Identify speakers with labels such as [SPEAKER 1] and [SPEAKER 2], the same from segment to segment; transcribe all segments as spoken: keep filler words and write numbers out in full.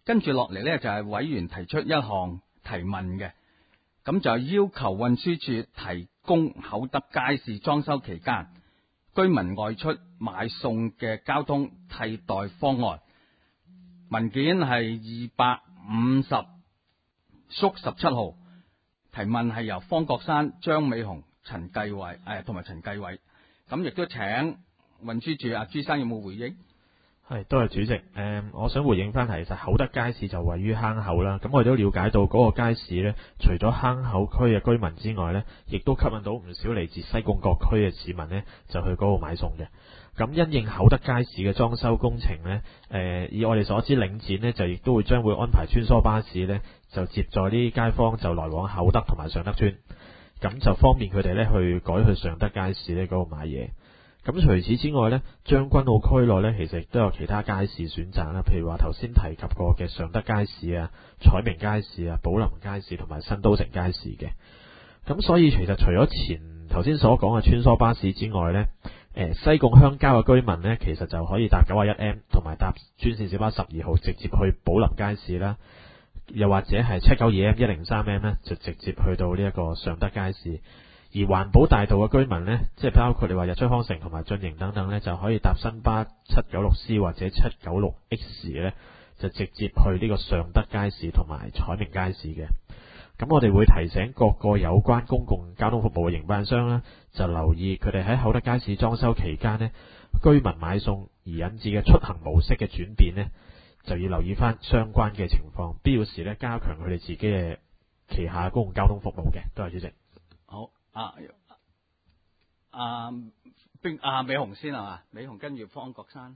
[SPEAKER 1] 跟住落嚟呢，就係委員提出一項提問嘅，咁就要求運輸署提供厚德街市裝修期間居民外出買餸嘅交通替代方案。文件係二百五十縮十七號，提問係由方國珊、張美雄、陳繼偉誒同埋陳繼偉，咁亦都請運輸署阿朱生有冇回應？
[SPEAKER 2] 係，多謝主席。誒、嗯，我想回應翻係，其實厚德街市就位於坑口啦。咁我哋都了解到嗰個街市呢，除咗坑口區嘅居民之外呢，亦都吸引到唔少嚟自西貢各區嘅市民呢，就去嗰度買餸嘅。咁因應厚德街市嘅裝修工程呢，誒、呃，以我哋所知，領展呢就亦都會將會安排穿梭巴士呢，就接載啲街坊就來往厚德同埋尚德邨，咁就方便佢哋呢去改去尚德街市呢嗰度買嘢。咁除此之外呢，將軍澳區內呢，其實亦都有其他街市選擇啦，譬如話頭先提及過嘅尚德街市啊、彩明街市啊、寶林街市同埋新都城街市嘅。咁所以其實除咗前頭先所講嘅穿梭巴士之外呢，誒西貢鄉郊嘅居民呢，其實就可以搭九十一 M 同埋搭專線小巴十二號直接去寶林街市啦，又或者係七九二 M 一零三 M 呢，就直接去到呢一個尚德街市。而環保大道嘅居民呢，即係包括你話日出康城同埋駿盈等等呢，就可以搭新巴七九六 C 或者七九六 X 呢，就直接去呢個尚德街市同埋彩明街市嘅。咁我哋會提醒各個有關公共交通服務嘅營辦商啦，就留意佢哋喺厚德街市裝修期間呢，居民買餸而引致嘅出行模式嘅轉變呢，就要留意翻相關嘅情況，必要時呢，加強佢哋自己嘅旗下公共交通服務嘅。多謝主席。
[SPEAKER 1] 好。啊啊邊啊美雄先係嘛？美雄跟住方國珊。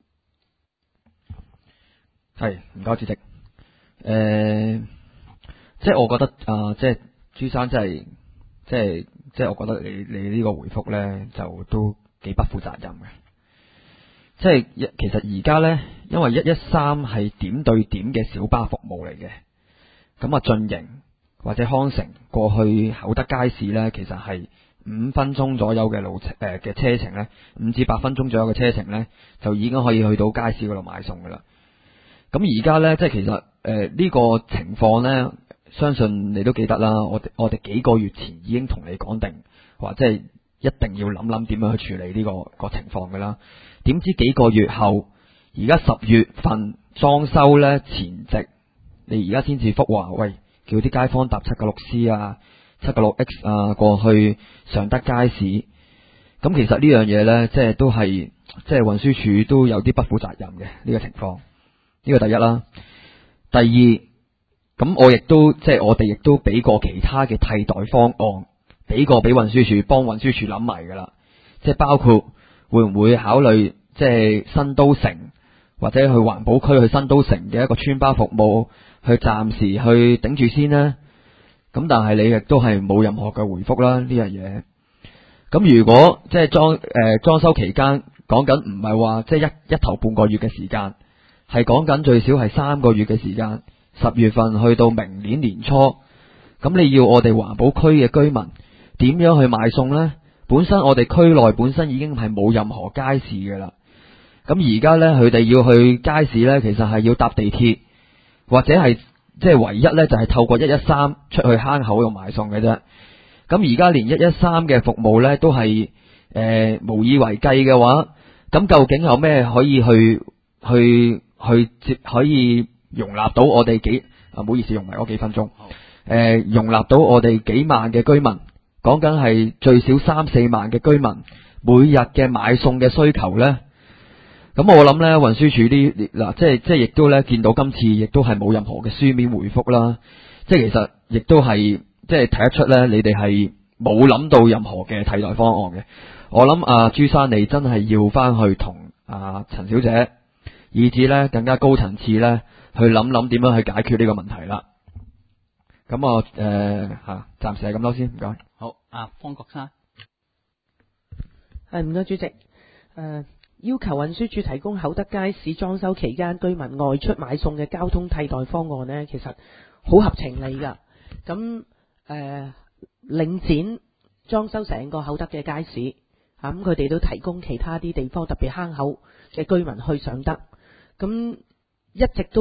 [SPEAKER 3] 係，唔該主席。誒、呃，即係我覺得啊、呃，即係朱生真係，即係即係我覺得你你呢個回覆咧，就都幾不負責任嘅。即係一其實而家咧，因為一一三係點對點嘅小巴服務嚟嘅，咁啊駿盈或者康城過去厚德街市呢，其實係五分鐘左右嘅路程誒嘅車程呢，五至八分鐘左右嘅車程呢，就已經可以去到街市嗰度買餸噶啦。咁而家呢，即係其實誒呢、呃這個情況呢，相信你都記得啦。我哋我哋幾個月前已經同你講定，話即係一定要諗諗點樣去處理呢、這個個情況噶啦。點知幾個月後，而家十月份裝修呢前夕，你而家先至覆話喂。叫啲街坊搭七九六 C 啊、七九六 X 啊過去尚德街市，咁其實呢樣嘢呢，即係都係即係運輸署都有啲不負責任嘅呢、呢個情況。呢個第一啦，第二，咁我亦都即係我哋亦都俾過其他嘅替代方案，俾過俾運輸署幫運輸署諗埋噶啦，即係包括會唔會考慮即係新都城或者去環保區去新都城嘅一個村巴服務。去暫時去頂住先啦，咁但係你亦都係冇任何嘅回覆啦呢樣嘢。咁如果即係裝誒裝修期間講緊唔係話即係一一頭半個月嘅時間，係講緊最少係三個月嘅時間，十月份去到明年年初，咁你要我哋環保區嘅居民點樣去買餸呢？本身我哋區內本身已經係冇任何街市嘅啦，咁而家呢，佢哋要去街市呢，其實係要搭地鐵。或者係即係唯一咧，就係透過一一三出去坑口度買餸嘅啫。咁而家連一一三嘅服務咧都係誒、呃、無以為繼嘅話，咁究竟有咩可以去去去接可以容納到我哋幾啊？唔好意思，用埋嗰幾分鐘。誒、呃，容納到我哋幾萬嘅居民，講緊係最少三四萬嘅居民每日嘅買餸嘅需求咧。咁我諗咧，運輸署啲嗱，即係即係亦都咧見到今次亦都係冇任何嘅書面回覆啦。即係其實亦都係即係睇得出咧，你哋係冇諗到任何嘅替代方案嘅。我諗啊，朱生你真係要翻去同啊陳小姐，以至咧更加高層次咧去諗諗點樣去解決呢個問題啦。咁我誒吓，暫時係咁多先，唔該。
[SPEAKER 1] 好，啊方國珊。
[SPEAKER 4] 係唔該，主席。誒、呃。要求運輸署提供厚德街市裝修期間居民外出買餸嘅交通替代方案呢，其實好合情理㗎。咁誒、呃，領展裝修成個厚德嘅街市，嚇咁佢哋都提供其他啲地方，特別坑口嘅居民去尚德。咁一直都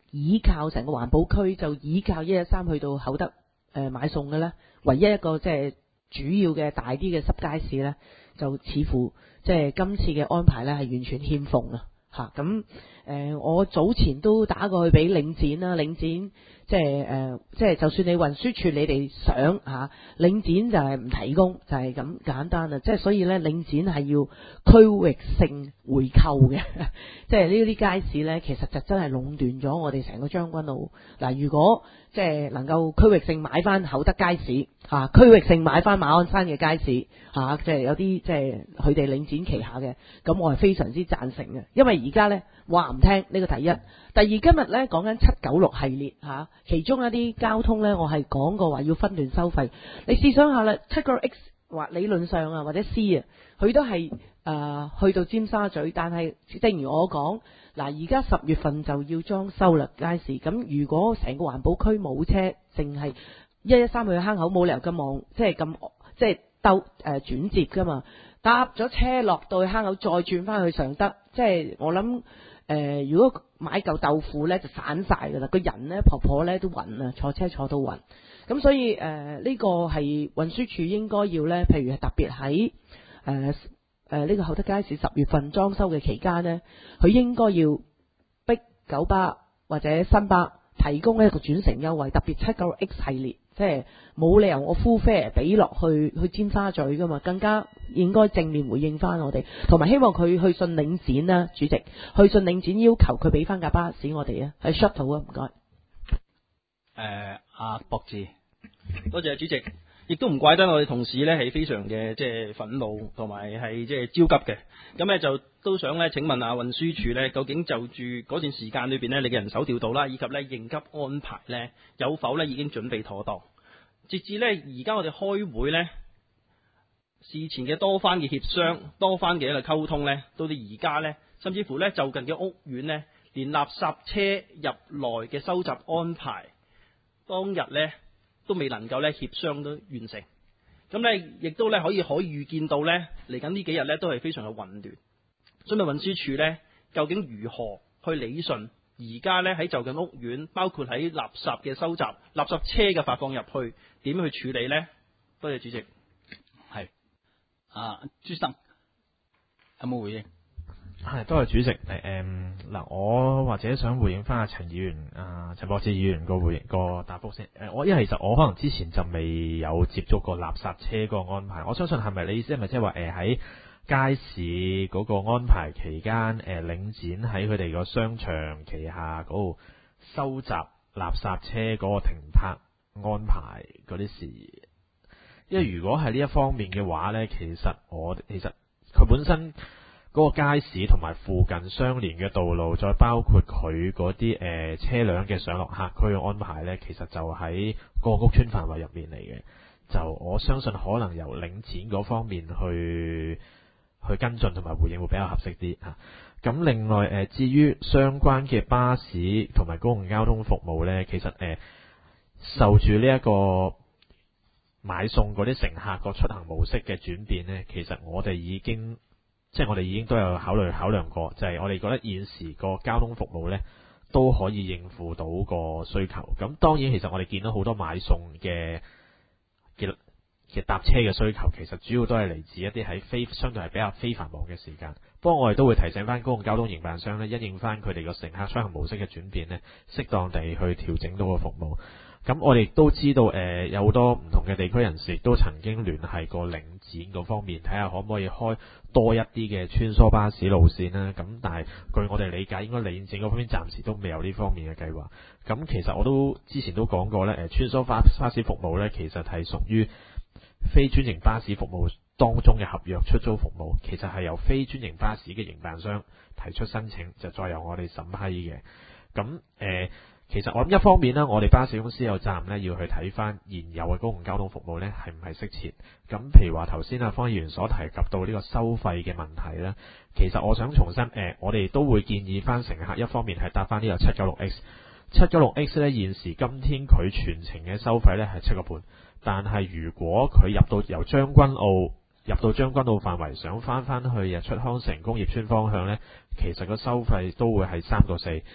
[SPEAKER 4] 倚靠成個環保區就倚靠一一三去到厚德誒、呃、買餸嘅咧，唯一一個即係主要嘅大啲嘅濕街市咧，就似乎即係今次嘅安排咧係完全欠奉啊！嚇咁誒，我早前都打過去俾領展啦，領展。即係誒、呃，即係就算你運輸處你哋想嚇、啊，領展就係唔提供，就係、是、咁簡單啦。即係所以咧，領展係要區域性回購嘅。即係呢啲街市咧，其實就真係壟斷咗我哋成個將軍澳。嗱，如果即係能夠區域性買翻厚德街市嚇、啊，區域性買翻馬鞍山嘅街市嚇、啊，即係有啲即係佢哋領展旗下嘅，咁我係非常之贊成嘅。因為而家咧話唔聽呢個第一，第二今日咧講緊七九六系列嚇。啊其中一啲交通呢，我係講過話要分段收費。你試想下啦，七個 X 或理論上啊，或者 C 啊，佢都係誒、呃、去到尖沙咀，但係正如我講，嗱而家十月份就要裝修啦街市。咁如果成個環保區冇車，淨係一一三去坑口，冇理由咁望，即係咁即係兜誒轉接噶嘛？搭咗車落到去坑口，再轉翻去常德，即係我諗。誒、呃，如果買嚿豆腐咧就散晒噶啦，個人咧婆婆咧都暈啊，坐車坐到暈。咁所以誒，呢、呃這個係運輸署應該要咧，譬如係特別喺誒誒呢個厚德街市十月份裝修嘅期間咧，佢應該要逼九巴或者新巴提供一個轉乘優惠，特別七九 X 系列，即係冇理由我 full fare 俾落去去尖沙咀噶嘛，更加應該正面回應翻我哋，同埋希望佢去信領展啦，主席去信領展要求佢俾翻架巴士我哋啊，係 shuttle 啊，唔該。
[SPEAKER 1] 誒，阿博志，
[SPEAKER 5] 多謝主席，亦都唔怪得我哋同事呢係非常嘅即係憤怒同埋係即係焦急嘅。咁呢就都想呢請問下運輸署呢，究竟就住嗰段時間裏邊呢，你嘅人手調度啦，以及呢應急安排呢，有否呢已經準備妥當？截至呢而家我哋開會呢，事前嘅多番嘅協商，多番嘅一個溝通呢，到到而家呢，甚至乎呢就近嘅屋苑呢，連垃圾車入內嘅收集安排，當日呢都未能夠呢協商都完成。咁呢亦都呢可以可以預見到呢嚟緊呢幾日呢都係非常嘅混亂。所以運輸署呢究竟如何去理順而家呢喺就近屋苑，包括喺垃圾嘅收集、垃圾車嘅發放入去，點樣去處理呢？多謝主席。
[SPEAKER 1] 係啊，朱生有冇回應？
[SPEAKER 2] 係，多謝主席。誒誒嗱，我或者想回應翻阿陳議員、啊陳博士議員個回應個答覆先。誒，我因為其實我可能之前就未有接觸過垃圾車個安排，我相信係咪你意思係咪即係話誒喺街市嗰個安排期間，誒、呃、領展喺佢哋個商場旗下嗰度收集垃圾車嗰個停泊安排嗰啲事？因為如果係呢一方面嘅話呢，其實我其實佢本身嗰個街市同埋附近相連嘅道路，再包括佢嗰啲誒車輛嘅上落客區嘅安排呢，其實就喺個屋邨範圍入面嚟嘅。就我相信可能由領展嗰方面去去跟進同埋回應會比較合適啲嚇。咁另外誒、呃，至於相關嘅巴士同埋公共交通服務呢，其實誒、呃、受住呢一個買餸嗰啲乘客個出行模式嘅轉變呢，其實我哋已經即係我哋已經都有考慮考量過，就係、是、我哋覺得現時個交通服務呢都可以應付到個需求。咁當然其實我哋見到好多買餸嘅嘅嘅搭車嘅需求，其實主要都係嚟自一啲喺非相對係比較非繁忙嘅時間。不過我哋都會提醒翻公共交通營辦商呢，因應翻佢哋個乘客出行模式嘅轉變呢，適當地去調整到個服務。咁我哋亦都知道，誒、呃、有好多唔同嘅地區人士亦都曾經聯繫過領展嗰方面，睇下可唔可以開多一啲嘅穿梭巴士路線啦。咁但係據我哋理解，應該領展嗰方面暫時都未有呢方面嘅計劃。咁其實我都之前都講過咧，誒穿梭巴巴士服務咧，其實係屬於非專營巴士服務當中嘅合約出租服務，其實係由非專營巴士嘅營辦商提出申請，就再由我哋審批嘅。咁誒。呃其實我諗一方面呢，我哋巴士公司有責任呢，要去睇翻現有嘅公共交通服務呢係唔係適切。咁譬如話頭先阿方議員所提及到呢個收費嘅問題呢，其實我想重申，誒、呃，我哋都會建議翻乘客一方面係搭翻呢個七九六 X， 七九六 X 呢現時今天佢全程嘅收費呢係七個半，但係如果佢入到由將軍澳入到將軍澳範圍，想翻翻去日出康城工業村方向呢，其實個收費都會係三個四。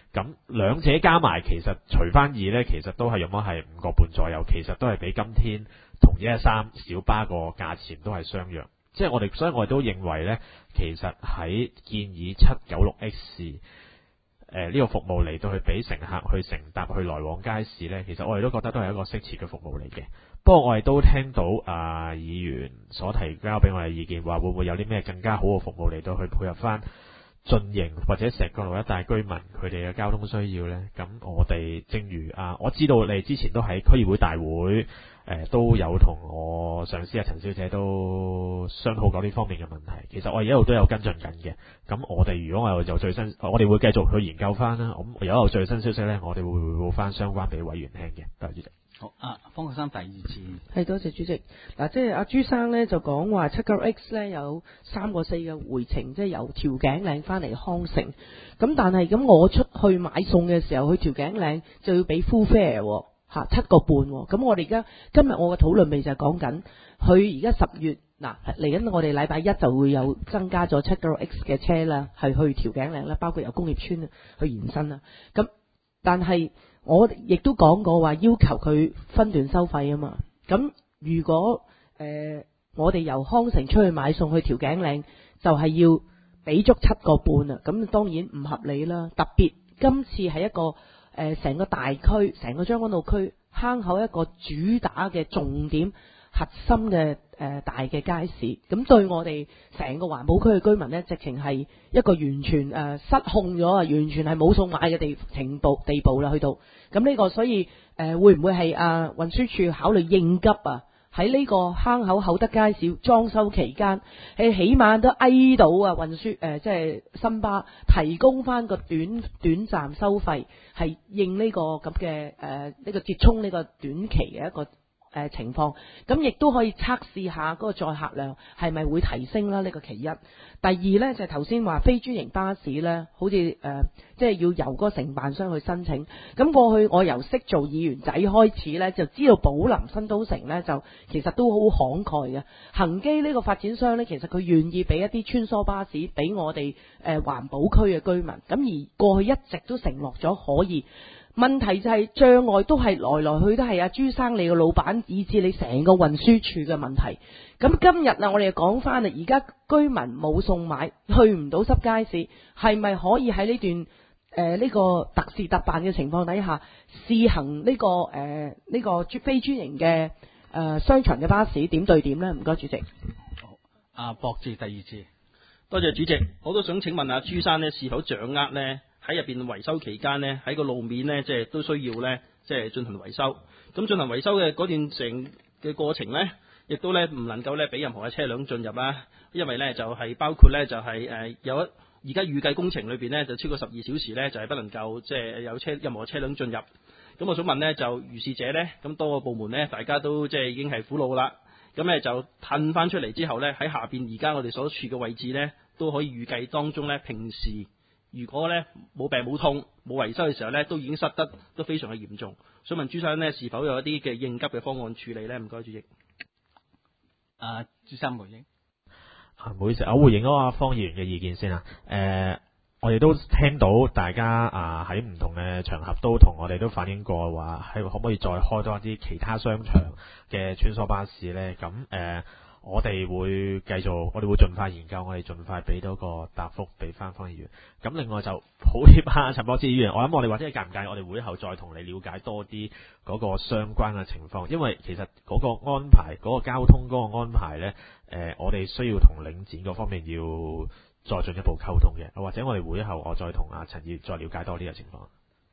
[SPEAKER 2] 咁兩者加埋其實除翻二呢，其實都係用咗係五個半左右，其實都係比今天同一一三小巴個價錢都係相若。即係我哋，所以我哋都認為呢，其實喺建議七九六 X 誒、呃、呢、這個服務嚟到去俾乘客去乘搭去來往街市呢，其實我哋都覺得都係一個適切嘅服務嚟嘅。不過我哋都聽到啊、呃、議員所提交俾我哋意見，話會唔會有啲咩更加好嘅服務嚟到去配合翻進營或者石角路一帶居民佢哋嘅交通需要呢？咁我哋正如啊，我知道你之前都喺區議會大會誒、呃、都有同我上司啊陳小姐都商討過呢方面嘅問題。其實我哋一路都有跟進緊嘅。咁我哋如果我有最新，我哋會繼續去研究翻啦。咁如果有最新消息呢，我哋會匯報翻相關俾委員聽嘅。多謝主席。
[SPEAKER 1] 好啊，方國珊第二次
[SPEAKER 4] 係多謝主席。嗱，即係阿朱生咧就講話七九 X 咧有三個四嘅回程，即係由調景嶺翻嚟康城。咁但係咁我出去買餸嘅時候，去調景嶺就要俾 full fare 嚇七個半。咁我哋而家今日我嘅討論咪就係講緊，佢而家十月嗱嚟緊，我哋禮拜一就會有增加咗七九 X 嘅車啦，係去調景嶺啦，包括由工業村去延伸啦。咁但係我亦都講過話要求佢分段收費啊嘛，咁如果誒、呃、我哋由康城出去買餸去調景嶺，就係、是、要俾足七個半啊，咁當然唔合理啦。特別今次係一個誒成、呃、個大區，成個將軍澳區坑口一個主打嘅重點核心嘅誒、呃、大嘅街市，咁對我哋成個環保區嘅居民呢，直情係一個完全誒、呃、失控咗啊，完全係冇餸買嘅地程度地步啦，去到咁呢個，所以誒、呃、會唔會係啊運輸署考慮應急啊？喺呢個坑口厚德街市裝修期間，係起碼都嗌到啊運輸誒即係新巴提供翻個短短暫收費，係應呢個咁嘅誒呢個接衝呢個短期嘅一個誒、呃、情況，咁亦都可以測試下嗰個載客量係咪會提升啦？呢、這個其一。第二呢，就係頭先話非專營巴士呢，好似誒即係要由嗰個承辦商去申請。咁過去我由識做議員仔開始呢，就知道寶林新都城呢，就其實都好慷慨嘅。恒基呢個發展商呢，其實佢願意俾一啲穿梭巴士俾我哋誒、呃、環保區嘅居民。咁而過去一直都承諾咗可以。問題就係障礙都係來來去都係阿朱生你個老闆，以至你成個運輸處嘅問題。咁今日啊，我哋講翻啊，而家居民冇餸買，去唔到濕街市，係咪可以喺呢段誒呢、呃這個特事特辦嘅情況底下試行呢、這個誒呢、呃這個非專營嘅誒商場嘅巴士點對點呢？唔該主席。
[SPEAKER 1] 好，阿博志第二次，
[SPEAKER 5] 多謝主席。我都想請問下朱生呢，是否掌握呢？喺入邊維修期間呢，喺個路面呢，即係都需要呢，即係進行維修。咁進行維修嘅嗰段成嘅過程呢，亦都呢唔能夠呢俾任何嘅車輛進入啦。因為呢就係包括呢就係誒有一而家預計工程裏邊呢，就超過十二小時呢，就係不能夠即係有車任何車輛進入。咁我想問呢，就如是者呢，咁多個部門呢，大家都即係已經係苦惱啦。咁呢就褪翻出嚟之後呢，喺下邊而家我哋所處嘅位置呢，都可以預計當中呢，平時如果咧冇病冇痛冇維修嘅時候咧，都已經塞得都非常嘅嚴重。想問朱生呢，是否有一啲嘅應急嘅方案處理呢？唔該，主席。
[SPEAKER 1] 啊，朱生回應。
[SPEAKER 2] 啊，唔好意思，我回應嗰個方議員嘅意見先啊。誒、呃，我哋都聽到大家啊喺唔同嘅場合都同我哋都反映過話，係可唔可以再開多一啲其他商場嘅穿梭巴士呢？咁誒。呃我哋會繼續，我哋會盡快研究，我哋盡快俾到個答覆俾翻方議員。咁另外就抱歉啊，陳博志議員，我諗我哋或者介唔介意，我哋會後再同你了解多啲嗰個相關嘅情況，因為其實嗰個安排、嗰、嗰個交通嗰個安排呢，誒、呃，我哋需要同領展嗰方面要再進一步溝通嘅，或者我哋會後我再同阿陳議員再了解多啲嘅情況。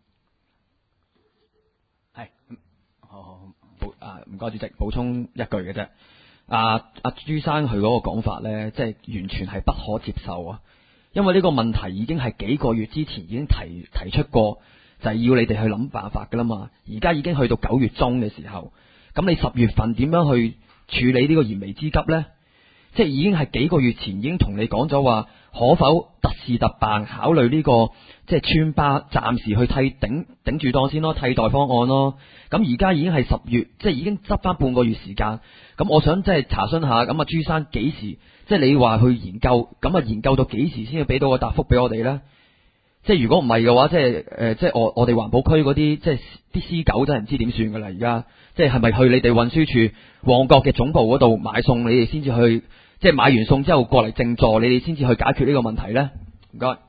[SPEAKER 3] 係，好好好，啊，唔該主席，補充一句嘅啫。阿阿朱生佢嗰個講法呢，即係完全係不可接受啊！因為呢個問題已經係幾個月之前已經提提出過，就係要你哋去諗辦法噶啦嘛。而家已經去到九月中嘅時候，咁你十月份點樣去處理呢個燃眉之急呢？即係已經係幾個月前已經同你講咗話，可否特事特辦考慮呢個即係村巴暫時去替頂頂住檔先咯，替代方案咯。咁而家已經係十月，即係已經執翻半個月時間。咁我想即係查詢下，咁啊朱生幾時？即係你話去研究，咁啊研究到幾時先要俾到個答覆俾我哋呢？ 即係如果唔係嘅話，即係誒，即係我我哋環保區嗰啲，即係啲私狗真係唔知點算噶啦。而家即係係咪去你哋運輸處旺角嘅總部嗰度買餸，你哋先至去，即係買完餸之後過嚟靜坐，你哋先至去解決呢個問題咧？唔該。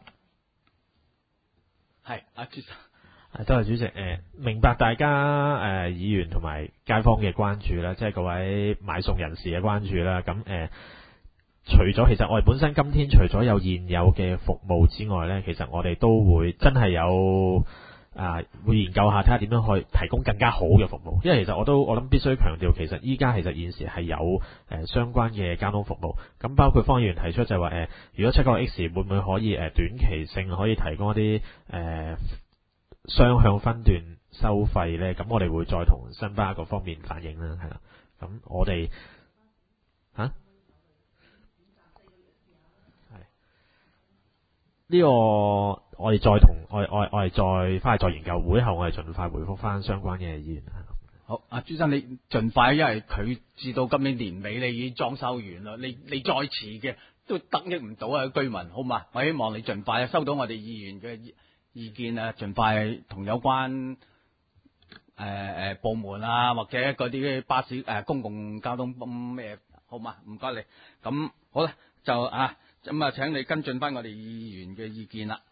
[SPEAKER 1] 係阿朱生。
[SPEAKER 2] 誒，多謝主席。誒、呃，明白大家誒、呃、議員同埋街坊嘅關注啦，即係各位買餸人士嘅關注啦。咁誒、呃，除咗其實我哋本身今天除咗有現有嘅服務之外咧，其實我哋都會真係有啊、呃，會研究下睇下點樣去提供更加好嘅服務。因為其實我都我諗必須強調，其實依家其實現時係有誒、呃、相關嘅交通服務。咁包括方議員提出就係話誒，如果七個 X 會唔會可以誒、呃、短期性可以提供一啲誒？呃雙向分段收費呢，咁我哋會再同新巴嗰方面反映啦，係啦。咁我哋吓係呢個我哋再同我我我哋再翻去再研究，會後我哋盡快回覆翻相關嘅議員。
[SPEAKER 1] 好，阿朱生你盡快，因為佢至到今年年尾你已經裝修完啦，你你再遲嘅都得益唔到啊居民，好嘛？我希望你盡快收到我哋議員嘅意見啊，盡快同有關誒誒、呃、部門啊，或者嗰啲巴士誒、呃、公共交通咩、嗯、好嘛？唔該你。咁好啦，就啊咁啊，請你跟進翻我哋議員嘅意見啦。